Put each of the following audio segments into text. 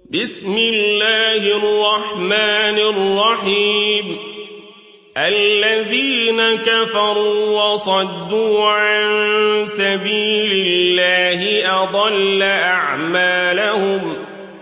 بسم الله الرحمن الرحيم الذين كفروا وصدوا عن سبيل الله أضل أعمالهم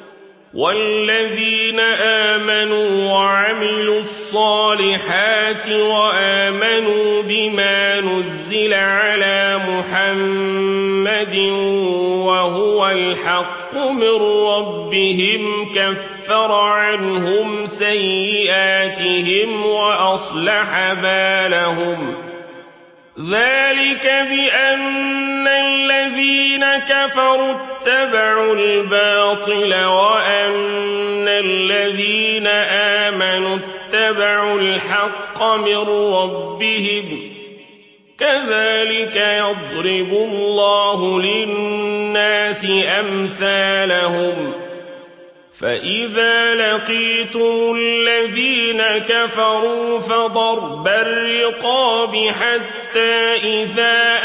والذين آمنوا وعملوا الصالحات وآمنوا بما نزل على محمد وهو الحق من ربهم كفر عنهم سيئاتهم وأصلح بالهم ذلك بأن الذين كفروا اتبعوا الباطل وأن الذين آمنوا اتبعوا الحق من ربهم كذلك يضرب الله للناس أمثالهم فإذا لقيتم الذين كفروا فضرب الرقاب حتى إذا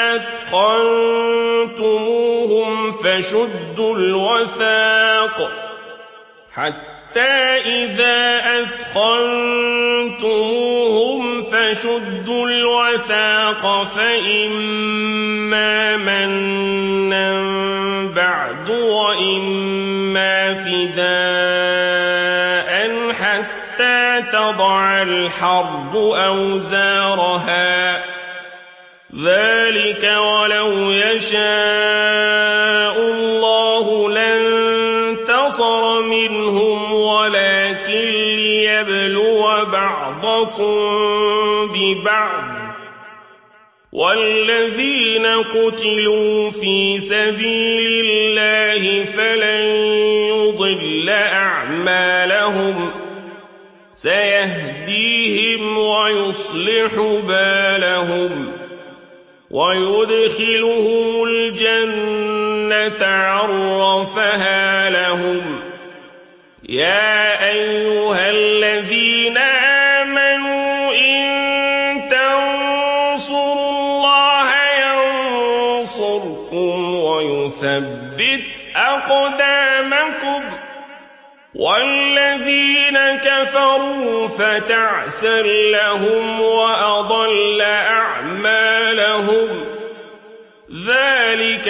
أثخنتموهم فشدوا الوثاق فإما منا بعد وإما فداء حتى تضع الحرب أوزارها ذلك ولو يشاء الله لانتصر منهم ولكن ليبلو بعضكم ببعض والذين قتلوا في سبيل الله فلن يضل أعمالهم سيهديهم ويصلح بالهم ويدخلهم الجنة عرفها لهم يا أيها الذين آمنوا إن تنصروا الله ينصركم ويثبت أقدامكم والذين كفروا فتعسا لهم وأضل أعمالهم ذلك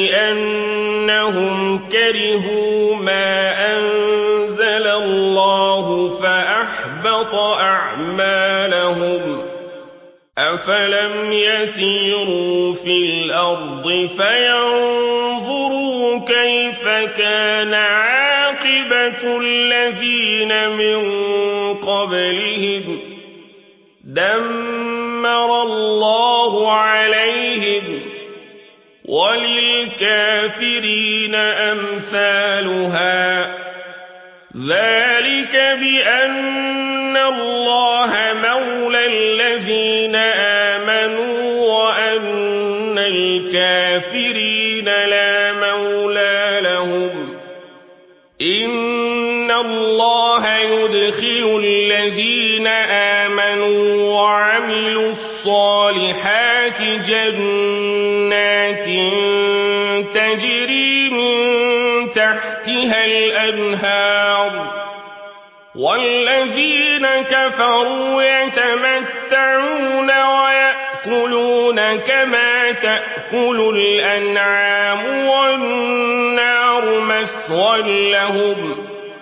بأنهم كرهوا ما أنزل الله فأحبط أعمالهم أفلم يسيروا في الأرض فينظروا كيف كان عاقبة الذين من قبلهم دمر الله عليهم وللكافرين أمثالها ذلك بأن الله مولى الذين آمنوا وأن الكافرين لا مولى لهم إن الله يدخل الذين آمنوا وعملوا الصالحات جنات تجري من تحتها الأنهار والذين كفروا يتمتعون ويأكلون كما تأكل الأنعام والنار مثوى لهم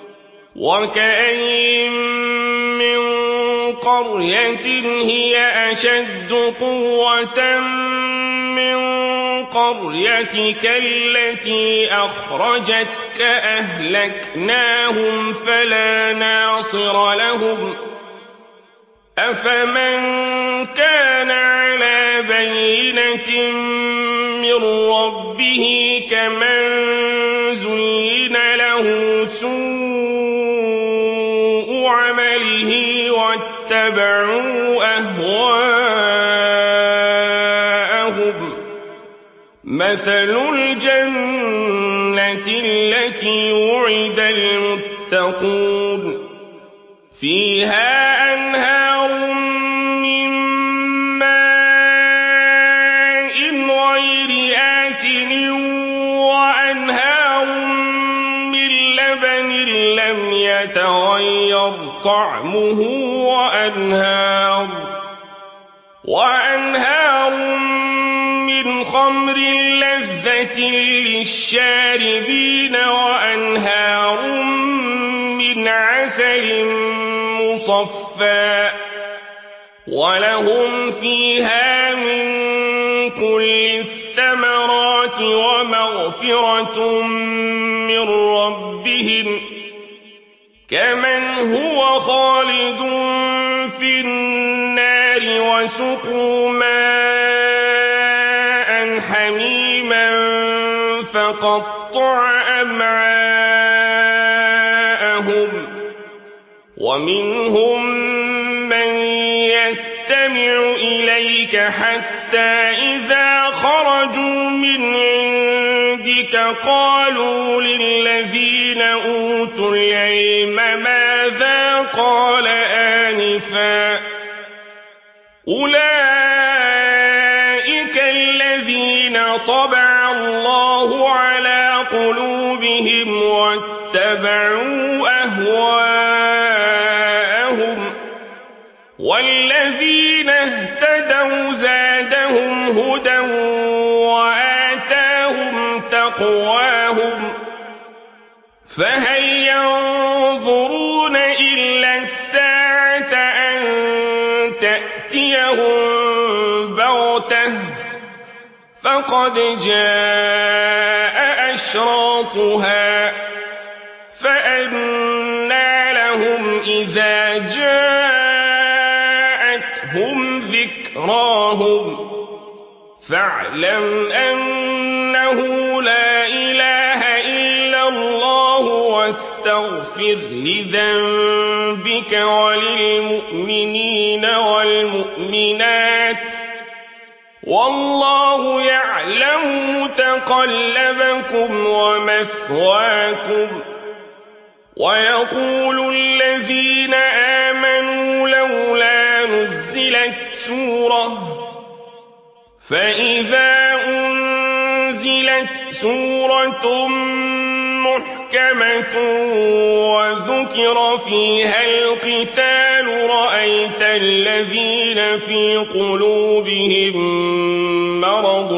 وكأين من قرية هي أشد قوة من قريتك التي أخرجتك أهلكناهم فلا ناصر لهم أفمن كان على بينة من ربه كمن زين له سوء عمله واتبعوا أهواءهم مثل الجنة التي وعد المتقون فيها أنهار من ماء غير آسن وأنهار من لبن لم يتغير طعمه وأنهار من خمر لذة للشاربين وأنهار من عسل مصفى ولهم فيها من كل الثمرات ومغفرة من ربهم كمن هو خالد في النار وسقوا ماء حميما فقطع أمعاءهم ومنهم من يستمع إليك حتى إذا خرجوا من عندك قالوا للذين أوتوا العلم ماذا قال آنفا أولئك الذين طبع الله على قلوبهم واتبعوا أهواءهم والذين اهتدوا زادهم هدى وآتاهم تقواهم فهل ينظرون إلا الساعة أن تأتيهم بغتة فقد جاء أشراطها فأنى لهم إذا جاءتهم ذكراهم فاعلم أنه لا إله إلا الله واستغفر لذنبك وللمؤمنين والمؤمنات والله يعلم متقلبكم ومثواكم ويقول الذين آمنوا لولا نزلت سورة فإذا أنزلت سورة محكمة وذكر فيها القتال رأيت الذين في قلوبهم مرض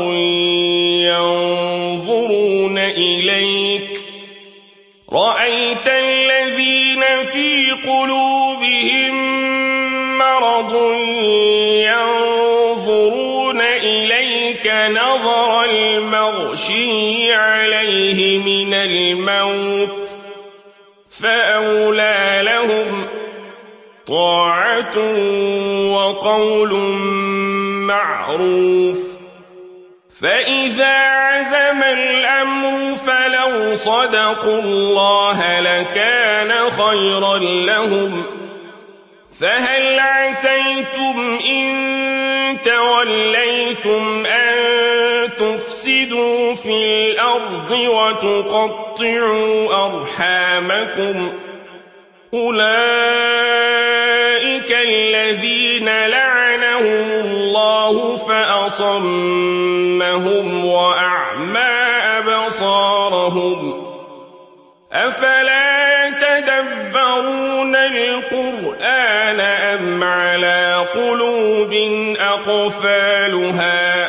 ينظرون إليك نظر المغشي عليه من الموت فأولى لهم طاعة وقول معروف فإذا عزم الأمر فلو صدقوا الله لكان خيرا لهم فهل عسيتم إن توليتم أن تفسدوا في الأرض وتقطعوا أرحامكم أولئك الذين لعنهم الله فأصمهم وأعمى أبصارهم أفلا يتدبرون القرآن أم على قلوب أقفالها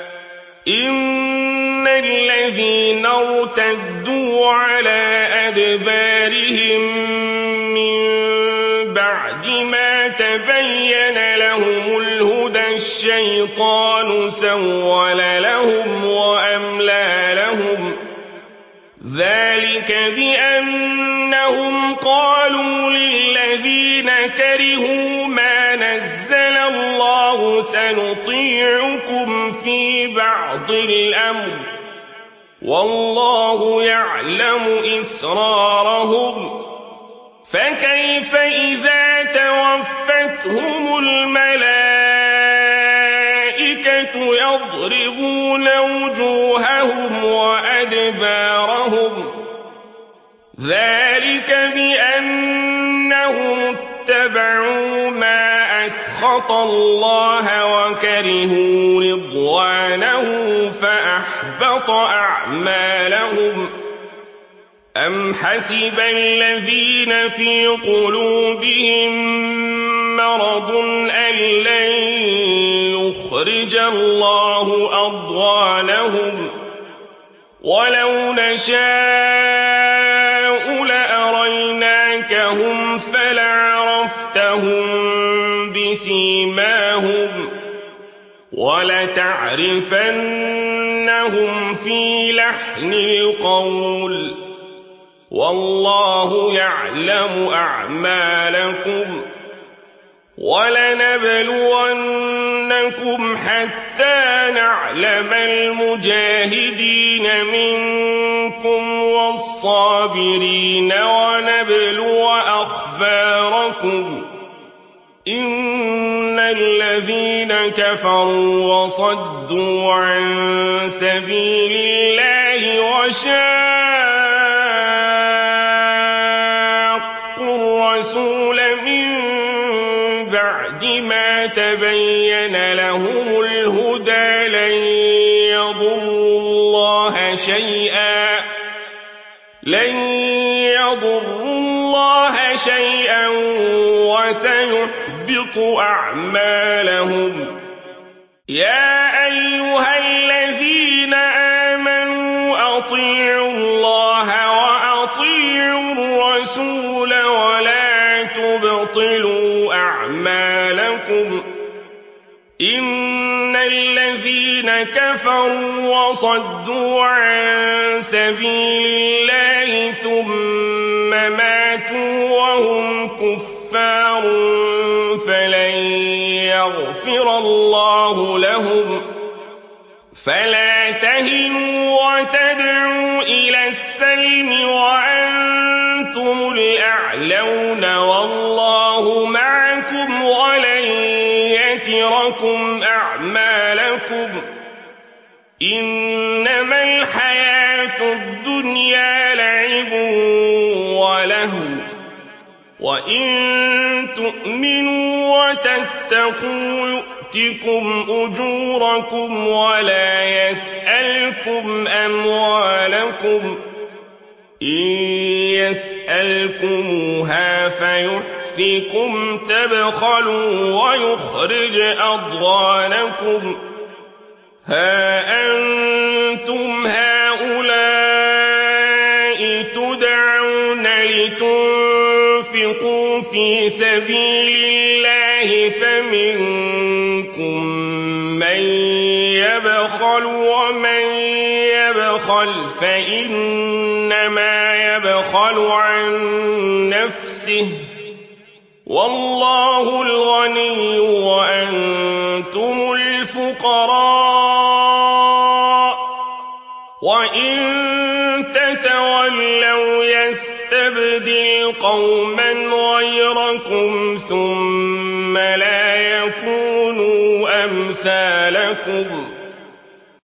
إن الذين ارتدوا على أدبارهم من بعد ما تبين لهم الهدى الشيطان سول لهم وأملى لهم ذلك بأنهم قالوا للذين كرهوا ما نزل الله سنطيعكم في بعض الأمر والله يعلم إسرارهم فكيف إذا توفتهم الملائكة يضربون وجوههم وأدبارهم ذلك بأنهم اتبعوا ما أسخط الله وكرهوا رضوانه فأحبط أعمالهم أَمْ حَسِبَ الَّذِينَ فِي قُلُوبِهِم مَّرَضٌ أَن لَّن يُخْرِجَ اللَّهُ أَضْغَانَهُمْ وَلَوْ نَشَاءُ لَأَرَيْنَاكَهُمْ فَلَعَرَفْتَهُم بِسِيمَاهُمْ وَلَتَعْرِفَنَّهُمْ فِي لَحْنِ الْقَوْلِ ۚ وَاللَّهُ يَعْلَمُ أَعْمَالَكُمْ ۚ وَلَنَبْلُوَنَّكُمْ حَتَّىٰ نَعْلَمَ الْمُجَاهِدِينَ مِنكُمْ وَالصَّابِرِينَ وَنَبْلُوَ أَخْبَارَكُمْ ۚ إِنَّ الَّذِينَ كَفَرُوا وَصَدُّوا عَن سَبِيلِ اللَّهِ وَشَاقُّوا الرَّسُولَ مِن بَعْدِ مَا تَبَيَّنَ لَهُمُ الْهُدَىٰ لَن يَضُرُّوا اللَّهَ شَيْئًا وَسَيُحْبِطُ أَعْمَالَهُمْ. يَا أَيُّهَا الَّذِينَ آمَنُوا أَطِيعُوا اللَّهَ وَأَطِيعُوا الرَّسُولَ وَلَا تُبْطِلُوا أَعْمَالَكُمْ ۚ إِنَّ الَّذِينَ كَفَرُوا وَصَدُّوا عَن سَبِيلِ اللَّهِ ثُمَّ مَاتُوا وَهُمْ كُفَّارٌ فَلَن يَغْفِرَ اللَّهُ لَهُمْ ۖ فَلَا تَهِنُوا وَتَدْعُوا إِلَى السَّلْمِ وَأَنتُمُ الْأَعْلَوْنَ وَاللَّهُ مَعَكُمْ وَلَن يَتِرَكُمْ أَعْمَالَكُمْ ۚ إِنَّمَا الْحَيَاةُ الدُّنْيَا لَعِبٌ وَلَهْوٌ ۚ وَإِن تُؤْمِنُوا وَتَتَّقُوا يُؤْتِكُمْ أُجُورَكُمْ وَلَا يَسْأَلْكُمْ أَمْوَالَكُمْ ۖ إِن يَسْأَلْكُمُوهَا فَيُحْفِكُمْ تَبْخَلُوا وَيُخْرِجْ أَضْغَانَكُمْ. هَا أَنتُمْ هَٰؤُلَاءِ تُدْعَوْنَ لِتُنفِقُوا فِي سَبِيلِ اللَّهِ فَمِنكُم مَّن يَبْخَلُ ۖ وَمَن يَبْخَلْ فَإِنَّمَا يَبْخَلُ عَن نَّفْسِهِ ۚ وَاللَّهُ الْغَنِيُّ وَأَنتُمُ الْفُقَرَاءُ ۚ وَإِن تَتَوَلَّوْا يَسْتَبْدِلْ قَوْمًا غَيْرَكُمْ ثُمَّ لَا يَكُونُوا أَمْثَالَكُمْ